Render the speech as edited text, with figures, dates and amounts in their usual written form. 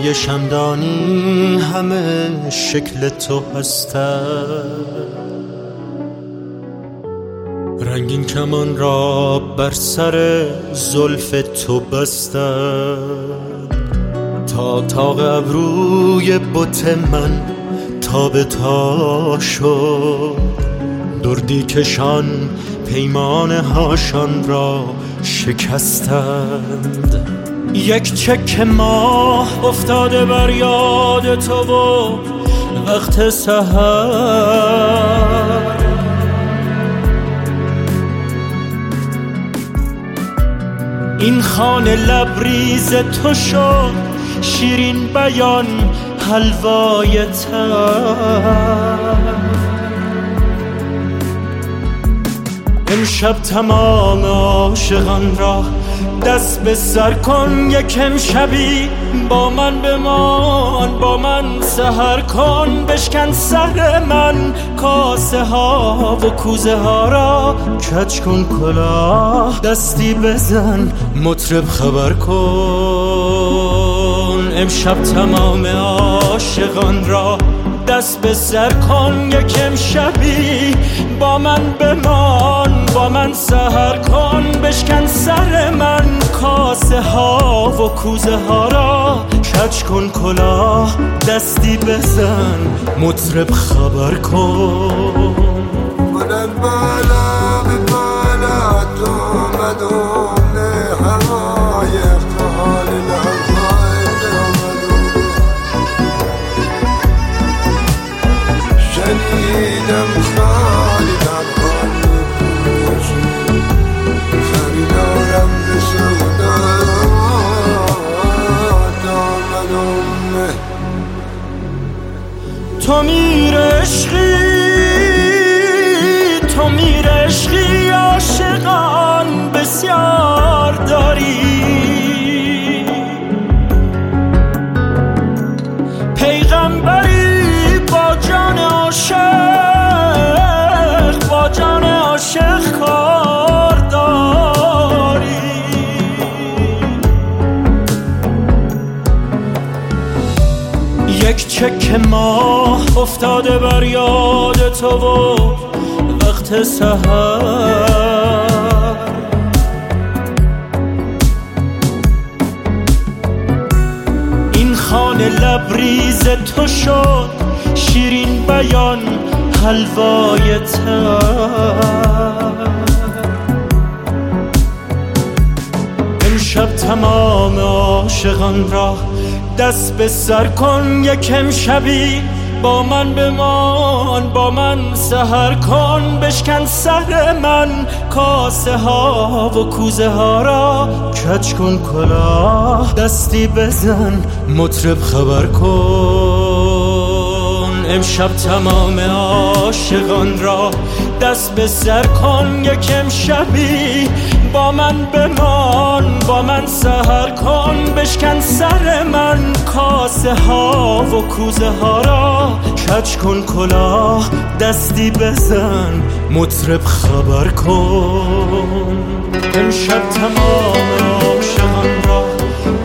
های شمدانی همه شکل تو هستند، رنگین کمان را بر سر زلف تو بستند، تا تاق ابروی بت من تا به تا شد، دردی کشان پیمانه هاشان را شکستند. یک چک ماه افتاده بر یاد تو و وقت سحر، این خانه لبریز تو شد شیرین بیان حلوای تر. امشب تمام عاشقان را دست به سر کن، یک امشبی با من بمان، با من سحر کن. بشکن سر من کاسه ها و کوزه ها را، کج کن کلاه دستی بزن مطرب خبر کن. امشب تمام عاشقان را دست به سر کن، یک امشبی با من بمان، با من سحر کن. بشکن سر من کاسه ها و کوزه ها را، کج کن کلاه دستی بزن مطرب خبر کن. من بالا به بالا تو مدون هوای افتحال لحظای درمدون، شنیدم خالی در خالی پوشی، خریدارم به سودا دامدون. تو میر عشقی، تو میر عشقی، عاشقان بسیار داری، پیغمبری با جان عاشق، با جان عاشق کار داری. یک چک ماه افتاده بر یاد تو و وقت سحر، این خانه لبریز تو شد شیرین بیان حلوای تر. امشب تمام عاشقان را دست به سر کن، یک امشبی با من بمان، با من سحر کن. بشکن سر من کاسه ها و کوزه ها را، کج کن کلاه دستی بزن مطرب خبر کن. امشب تمام عاشقان را دست به سر کن، یک امشبی با من بمان، با من سحر کن. بشکن سر من کاسه ها و کوزه ها را، کج کن کلاه دستی بزن مطرب خبر کن. امشب تمام عاشقان را